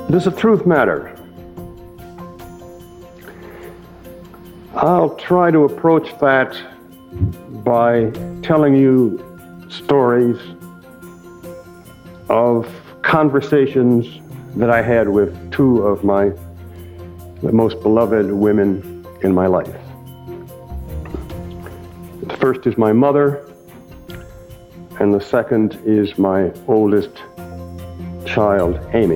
Does the truth matter? I'll try to approach that by telling you stories of conversations that I had with two of the most beloved women in my life. The first is my mother, and the second is my oldest child, Amy.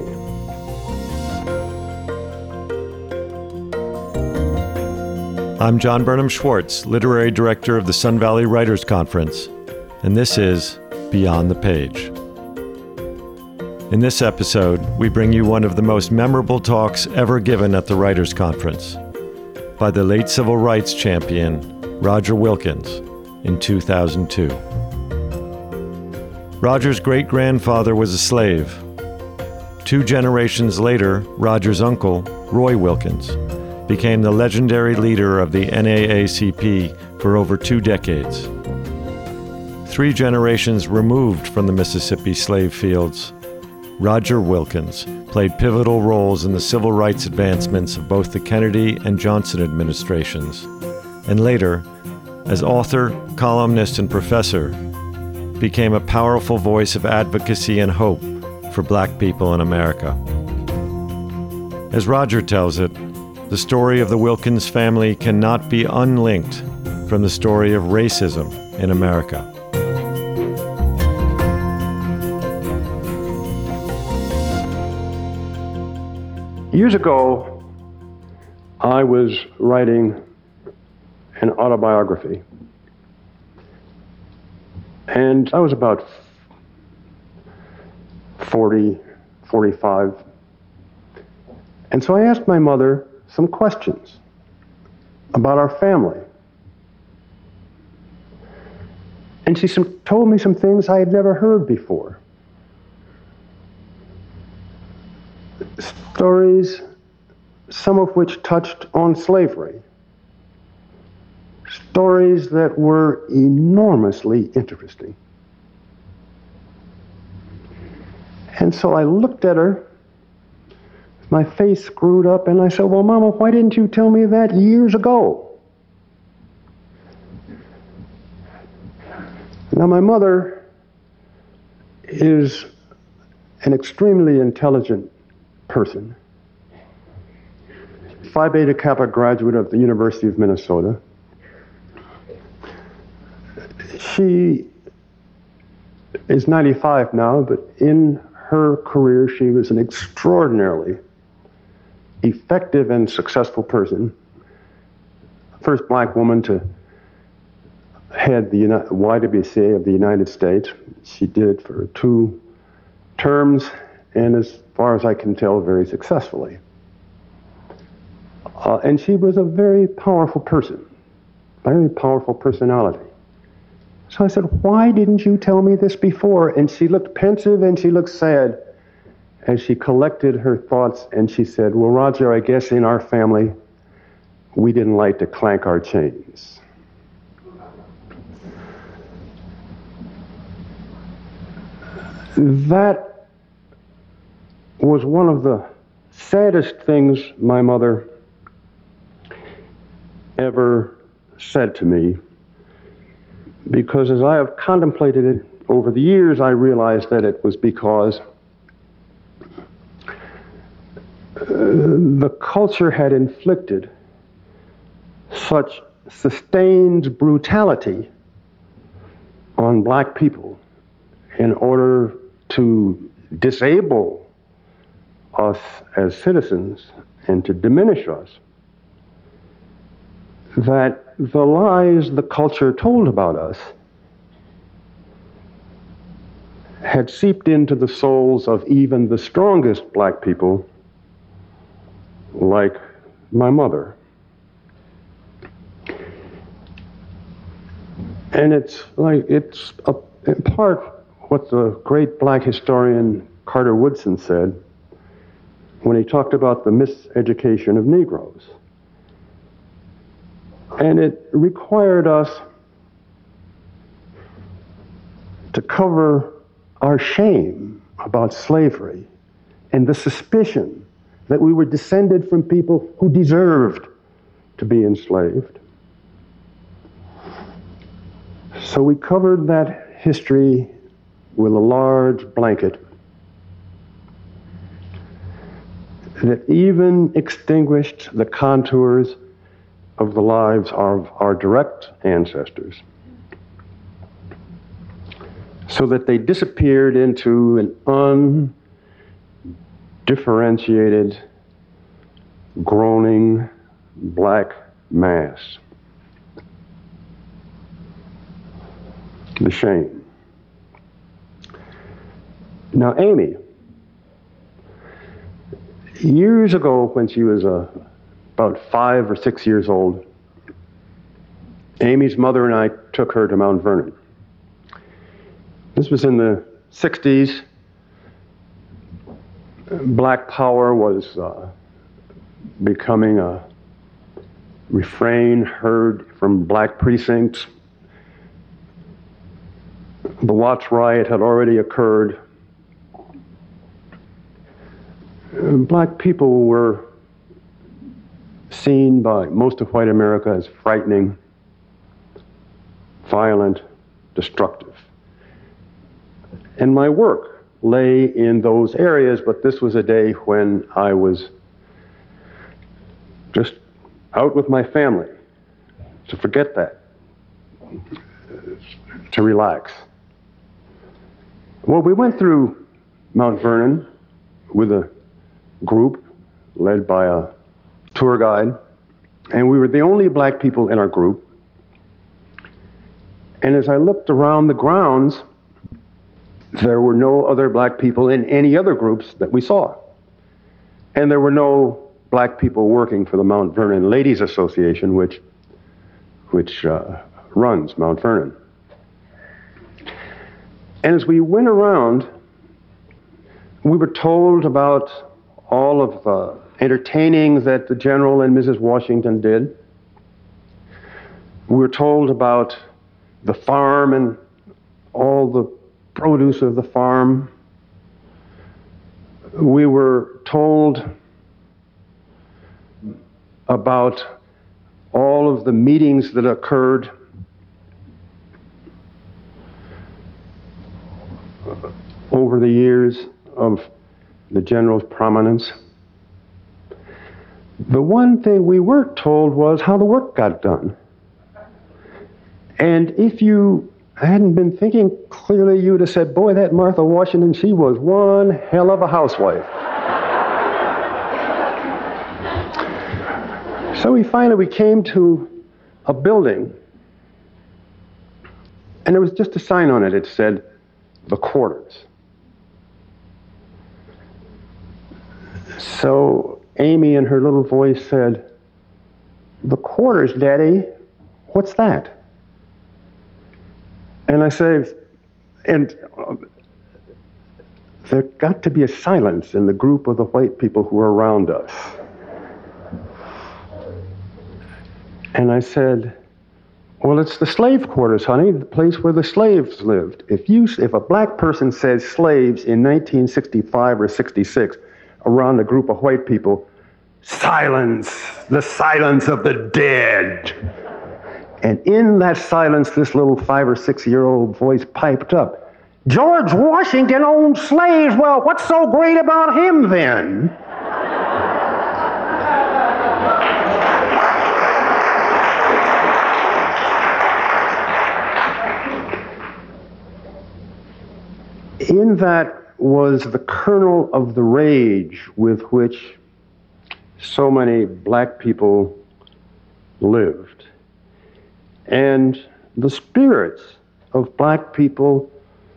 I'm John Burnham Schwartz, Literary Director of the Sun Valley Writers Conference, and this is Beyond the Page. In this episode, we bring you one of the most memorable talks ever given at the Writers Conference by the late civil rights champion, Roger Wilkins, in 2002. Roger's great-grandfather was a slave. 2 generations later, Roger's uncle, Roy Wilkins, became the legendary leader of the NAACP for over 2 decades. 3 generations removed from the Mississippi slave fields, Roger Wilkins played pivotal roles in the civil rights advancements of both the Kennedy and Johnson administrations, and later, as author, columnist, and professor, became a powerful voice of advocacy and hope for Black people in America. As Roger tells it, the story of the Wilkins family cannot be unlinked from the story of racism in America. Years ago, I was writing an autobiography, and I was about 40, 45. And so I asked my mother some questions about our family. And she told me some things I had never heard before. Stories, some of which touched on slavery. Stories that were enormously interesting. And so I looked at her, my face screwed up, and I said, "Well, Mama, why didn't you tell me that years ago?" Now, my mother is an extremely intelligent person. Phi Beta Kappa graduate of the University of Minnesota. She is 95 now, but in her career, she was an extraordinarily effective and successful person. First Black woman to head the YWCA of the United States. She did it for 2 terms, and as far as I can tell, very successfully. And she was a very powerful person, very powerful personality. So I said, "Why didn't you tell me this before?" And she looked pensive and she looked sad as she collected her thoughts, and she said, "Well, Roger, I guess in our family, we didn't like to clank our chains." That was one of the saddest things my mother ever said to me, because as I have contemplated it over the years, I realized that it was because the culture had inflicted such sustained brutality on Black people in order to disable us as citizens and to diminish us, that the lies the culture told about us had seeped into the souls of even the strongest Black people, like my mother. And it's in part what the great Black historian Carter Woodson said when he talked about the miseducation of Negroes. And it required us to cover our shame about slavery and the suspicion that we were descended from people who deserved to be enslaved. So we covered that history with a large blanket that even extinguished the contours of the lives of our direct ancestors, so that they disappeared into an undifferentiated, groaning black mass. The shame. Now, Amy, years ago when she was about 5 or 6 years old, Amy's mother and I took her to Mount Vernon. This was in the 60s. Black power was becoming a refrain heard from black precincts. The Watts riot had already occurred. Black people were seen by most of white America as frightening, violent, destructive. And my work lay in those areas, but this was a day when I was just out with my family, to forget that, to relax. Well, we went through Mount Vernon with a group led by a tour guide, and we were the only black people in our group. And as I looked around the grounds, there were no other black people in any other groups that we saw. And there were no black people working for the Mount Vernon Ladies Association, which runs Mount Vernon. And as we went around, we were told about all of the entertaining that the General and Mrs. Washington did. We were told about the farm and all the produce of the farm. We were told about all of the meetings that occurred over the years of the General's prominence. The one thing we weren't told was how the work got done. And if you hadn't been thinking clearly, you would have said, boy, that Martha Washington, she was one hell of a housewife. So we came to a building, and there was just a sign on it. It said, the quarters. So Amy in her little voice said, the quarters, Daddy, what's that? And I said, there got to be a silence in the group of the white people who were around us. And I said, well, it's the slave quarters, honey, the place where the slaves lived. If a black person says slaves in 1965 or 66 around a group of white people, silence, the silence of the dead. And in that silence, this little 5 or 6 year old voice piped up, George Washington owned slaves. Well, what's so great about him then? In that was the kernel of the rage with which so many black people lived. And the spirits of black people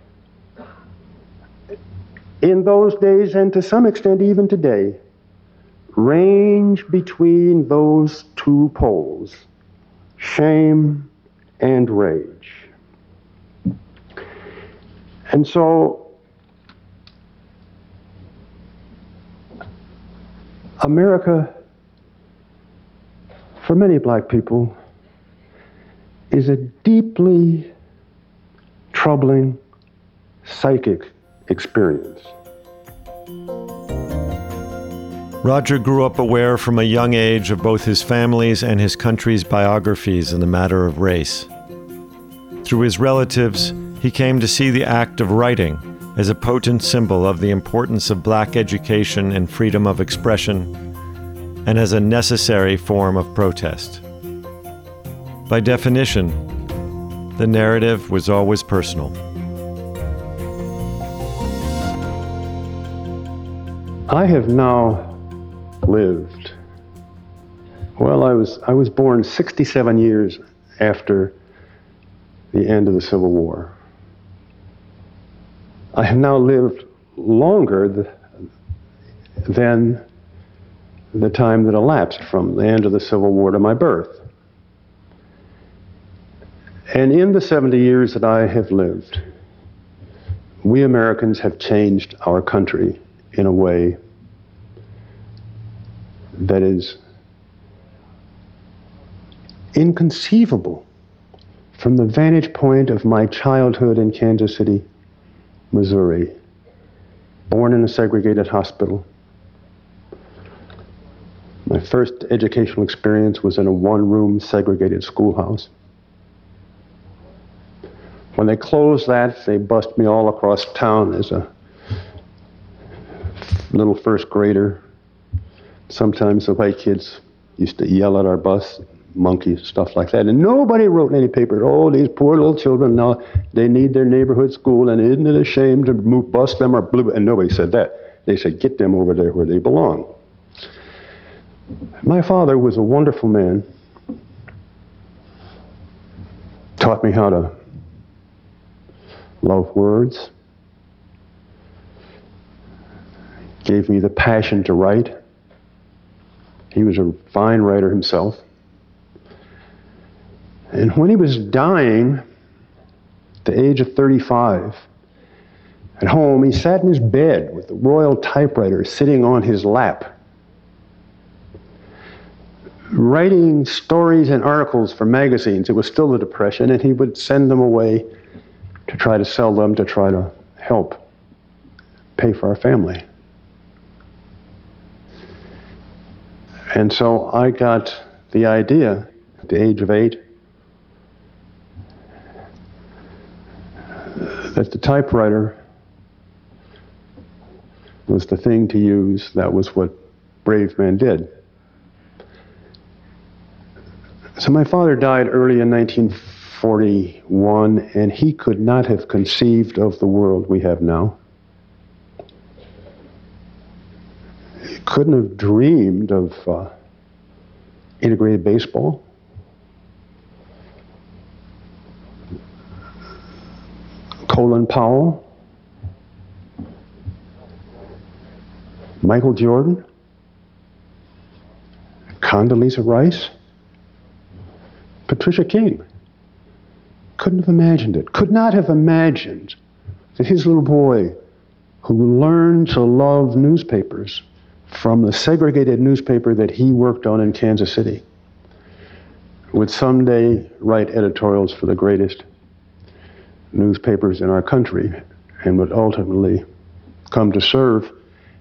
in those days, and to some extent even today, range between those two poles, shame and rage. And so America, for many black people, is a deeply troubling psychic experience. Roger grew up aware from a young age of both his family's and his country's biographies in the matter of race. Through his relatives, he came to see the act of writing as a potent symbol of the importance of black education and freedom of expression, and as a necessary form of protest. By definition, the narrative was always personal. I have now lived. Well, I was born 67 years after the end of the Civil War. I have now lived longer than the time that elapsed from the end of the Civil War to my birth. And in the 70 years that I have lived, we Americans have changed our country in a way that is inconceivable from the vantage point of my childhood in Kansas City, Missouri, born in a segregated hospital. My first educational experience was in a one-room segregated schoolhouse. When they closed that, they bussed me all across town as a little first grader. Sometimes the white kids used to yell at our bus, monkeys, stuff like that. And nobody wrote in any paper, oh, these poor little children, now they need their neighborhood school, and isn't it a shame to bus them or blue? And nobody said that. They said, get them over there where they belong. My father was a wonderful man. Taught me how to love words. Gave me the passion to write. He was a fine writer himself. And when he was dying, at the age of 35, at home, he sat in his bed with the Royal typewriter sitting on his lap, writing stories and articles for magazines. It was still the Depression, and he would send them away to try to sell them, to try to help pay for our family. And so I got the idea at the age of 8 that the typewriter was the thing to use. That was what brave men did. So my father died early in 1941, and he could not have conceived of the world we have now. He couldn't have dreamed of integrated baseball. Colin Powell, Michael Jordan, Condoleezza Rice, Patricia King. Couldn't have imagined it. Could not have imagined that his little boy, who learned to love newspapers from the segregated newspaper that he worked on in Kansas City, would someday write editorials for the greatest newspapers in our country, and would ultimately come to serve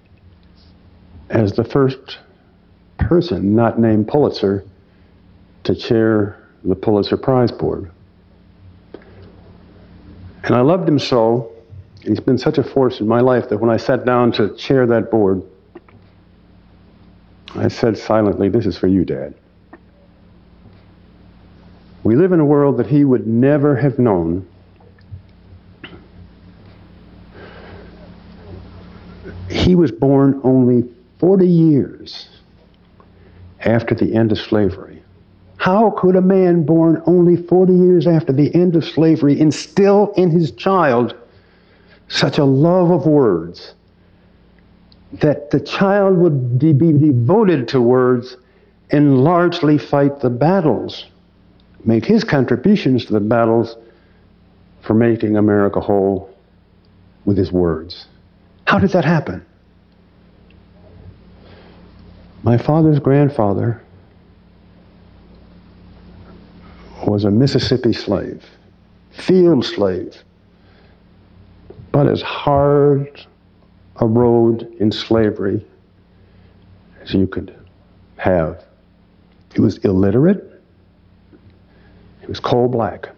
as the first person not named Pulitzer to chair the Pulitzer Prize Board. And I loved him so, and he's been such a force in my life, that when I sat down to chair that board, I said silently, this is for you, Dad. We live in a world that he would never have known. He was born only 40 years after the end of slavery. How could a man born only 40 years after the end of slavery instill in his child such a love of words that the child would be devoted to words and largely fight the battles, make his contributions to the battles for making America whole with his words? How did that happen? My father's grandfather was a Mississippi slave, field slave, but as hard a road in slavery as you could have. He was illiterate. He was coal black.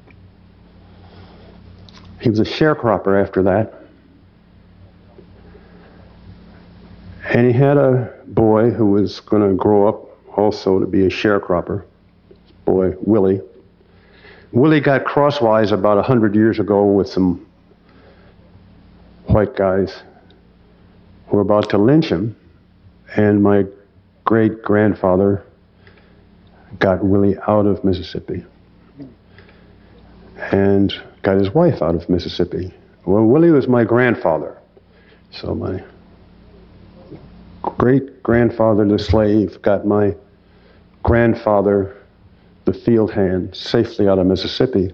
He was a sharecropper after that. And he had a boy who was going to grow up also to be a sharecropper. His boy, Willie. Willie got crosswise about 100 years ago with some white guys who were about to lynch him. And my great-grandfather got Willie out of Mississippi and got his wife out of Mississippi. Well, Willie was my grandfather. So my great-grandfather, the slave, got my grandfather, the field hand, safely out of Mississippi,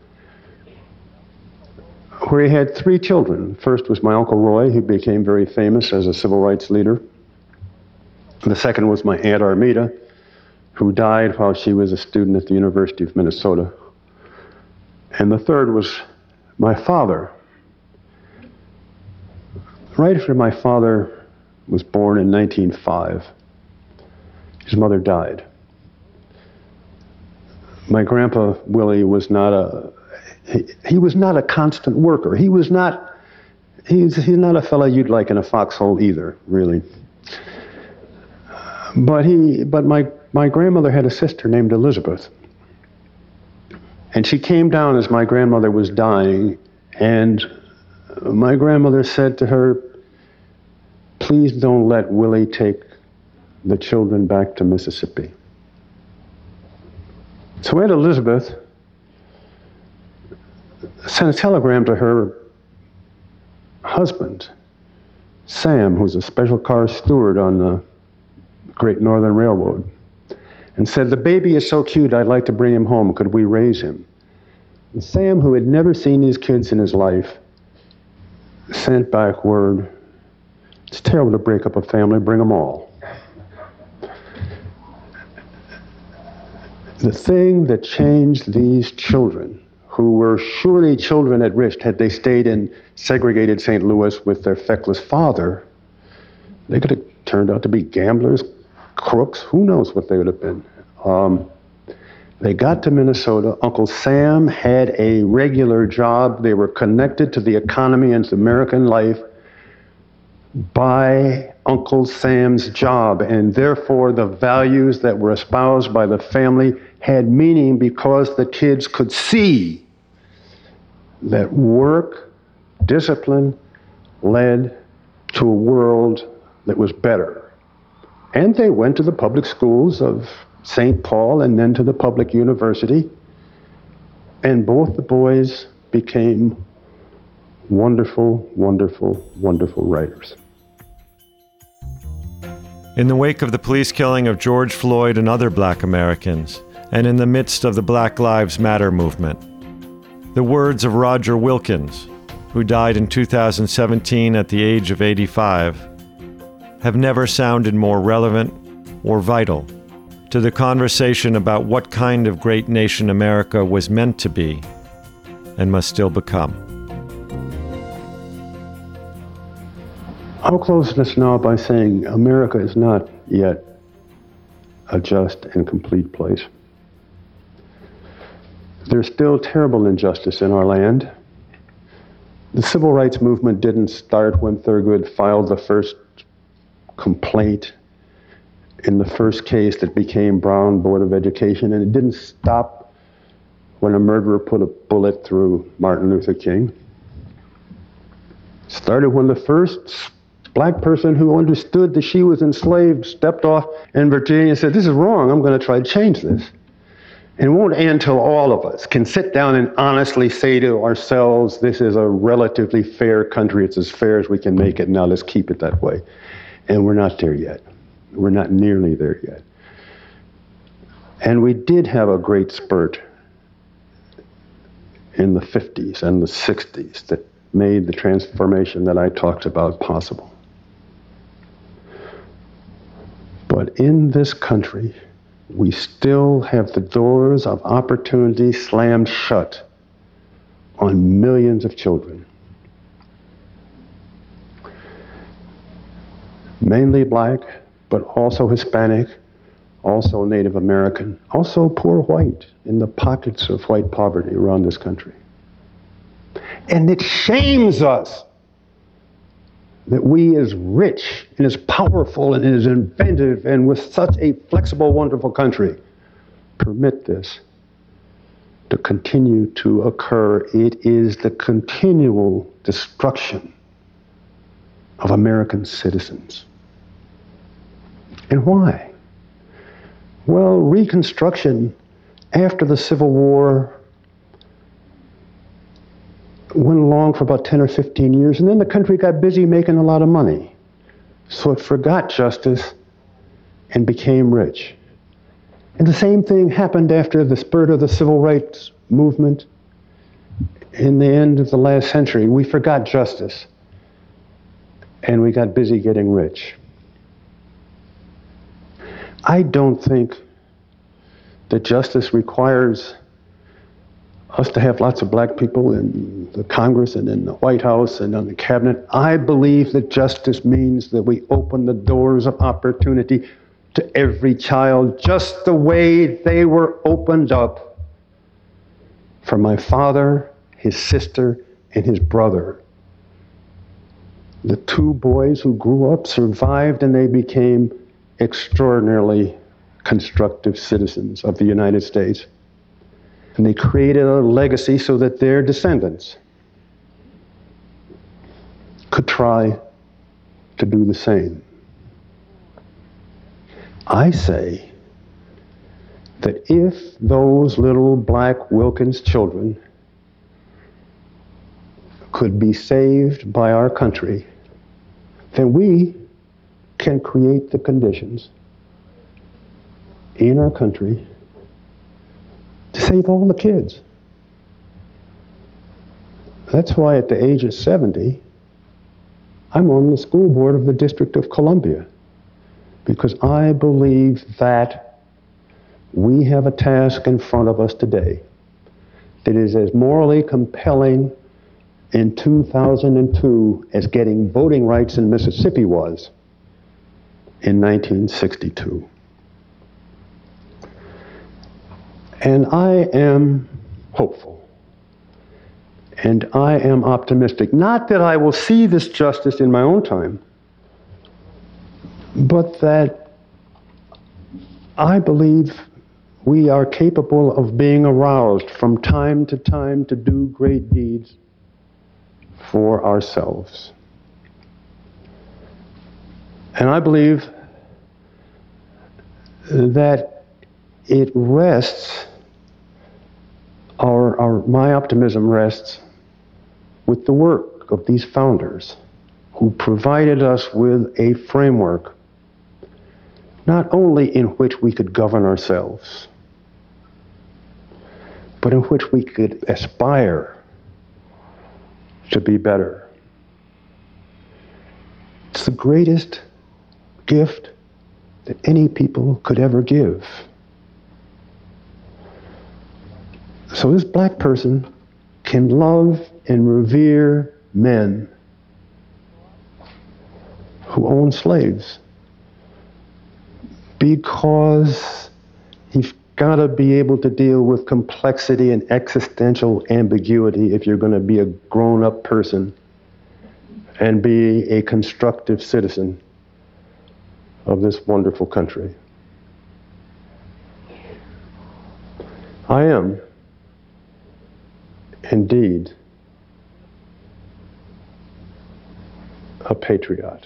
where he had 3 children. First was my Uncle Roy, who became very famous as a civil rights leader. The second was my Aunt Armida, who died while she was a student at the University of Minnesota. And the third was my father. Right after my father was born in 1905, his mother died. My grandpa Willie was not he was not a constant worker. He's not a fellow you'd like in a foxhole either, really. But my grandmother had a sister named Elizabeth. And she came down as my grandmother was dying, and my grandmother said to her, "Please don't let Willie take the children back to Mississippi." So Aunt Elizabeth sent a telegram to her husband, Sam, who's a special car steward on the Great Northern Railroad, and said, "The baby is so cute, I'd like to bring him home. Could we raise him?" And Sam, who had never seen his kids in his life, sent back word, "It's terrible to break up a family, bring them all." The thing that changed these children, who were surely children at risk had they stayed in segregated St. Louis with their feckless father, they could have turned out to be gamblers, crooks, who knows what they would have been. They got to Minnesota. Uncle Sam had a regular job. They were connected to the economy and to American life by Uncle Sam's job, and therefore the values that were espoused by the family had meaning because the kids could see that work, discipline, led to a world that was better. And they went to the public schools of St. Paul and then to the public university, and both the boys became wonderful, wonderful, wonderful writers. In the wake of the police killing of George Floyd and other Black Americans, and in the midst of the Black Lives Matter movement, the words of Roger Wilkins, who died in 2017 at the age of 85, have never sounded more relevant or vital to the conversation about what kind of great nation America was meant to be and must still become. I'll close this now by saying America is not yet a just and complete place. There's still terrible injustice in our land. The civil rights movement didn't start when Thurgood filed the first complaint in the first case that became Brown Board of Education, and it didn't stop when a murderer put a bullet through Martin Luther King. It started when the first black person who understood that she was enslaved stepped off in Virginia and said, "This is wrong, I'm going to try to change this." And it won't end until all of us can sit down and honestly say to ourselves, this is a relatively fair country, it's as fair as we can make it, now let's keep it that way. And we're not there yet. We're not nearly there yet. And we did have a great spurt in the 50s and the 60s that made the transformation that I talked about possible. But in this country, we still have the doors of opportunity slammed shut on millions of children. Mainly black, but also Hispanic, also Native American, also poor white in the pockets of white poverty around this country. And it shames us that we, as rich and as powerful and as inventive and with such a flexible, wonderful country, permit this to continue to occur. It is the continual destruction of American citizens. And why? Well, Reconstruction after the Civil War went along for about 10 or 15 years, and then the country got busy making a lot of money. So it forgot justice and became rich. And the same thing happened after the spurt of the civil rights movement in the end of the last century. We forgot justice, and we got busy getting rich. I don't think that justice requires us to have lots of black people in the Congress and in the White House and on the cabinet. I believe that justice means that we open the doors of opportunity to every child, just the way they were opened up for my father, his sister, and his brother. The two boys who grew up, survived, and they became extraordinarily constructive citizens of the United States. And they created a legacy so that their descendants could try to do the same. I say that if those little black Wilkins children could be saved by our country, then we can create the conditions in our country to save all the kids. That's why at the age of 70, I'm on the school board of the District of Columbia, because I believe that we have a task in front of us today that is as morally compelling in 2002 as getting voting rights in Mississippi was in 1962. And I am hopeful, and I am optimistic. Not that I will see this justice in my own time, but that I believe we are capable of being aroused from time to time to do great deeds for ourselves. And I believe that it rests, my optimism rests with the work of these founders who provided us with a framework not only in which we could govern ourselves, but in which we could aspire to be better. It's the greatest gift that any people could ever give. So this black person can love and revere men who own slaves, because you've got to be able to deal with complexity and existential ambiguity if you're going to be a grown-up person and be a constructive citizen of this wonderful country. I am indeed a patriot.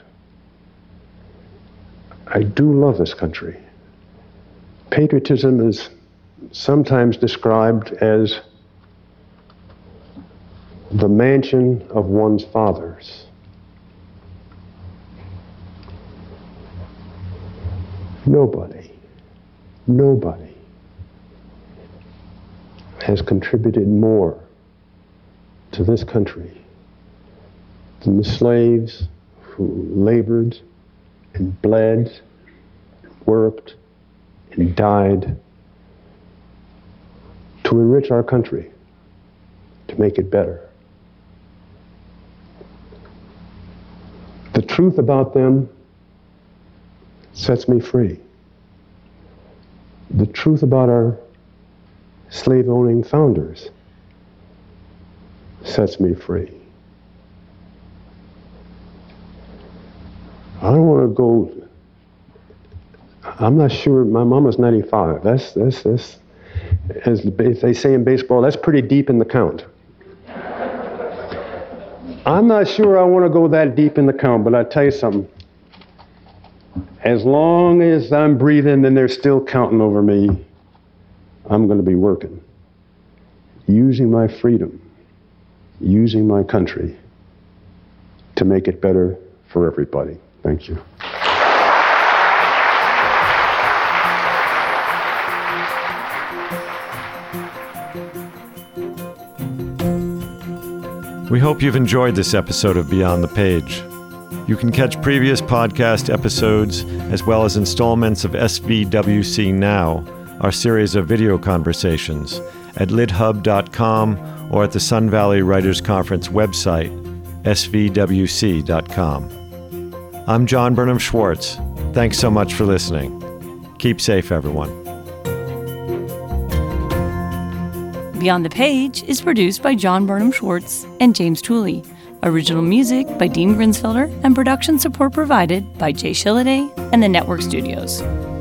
I do love this country. Patriotism is sometimes described as the mansion of one's fathers. Nobody has contributed more to this country than the slaves who labored and bled, worked, and died to enrich our country, to make it better. The truth about them sets me free. The truth about our slave-owning founders sets me free. I don't want to go, I'm not sure, my mom was 95. That's, as they say in baseball, that's pretty deep in the count. I'm not sure I want to go that deep in the count, but I tell you something. As long as I'm breathing and they're still counting over me, I'm going to be working, using my freedom, using my country to make it better for everybody. Thank you. We hope you've enjoyed this episode of Beyond the Page. You can catch previous podcast episodes as well as installments of SVWC Now, our series of video conversations, at lidhub.com or at the Sun Valley Writers Conference website, svwc.com. I'm John Burnham Schwartz. Thanks so much for listening. Keep safe, everyone. Beyond the Page is produced by John Burnham Schwartz and James Tooley. Original music by Dean Grinsfelder and production support provided by Jay Shilliday and the Network Studios.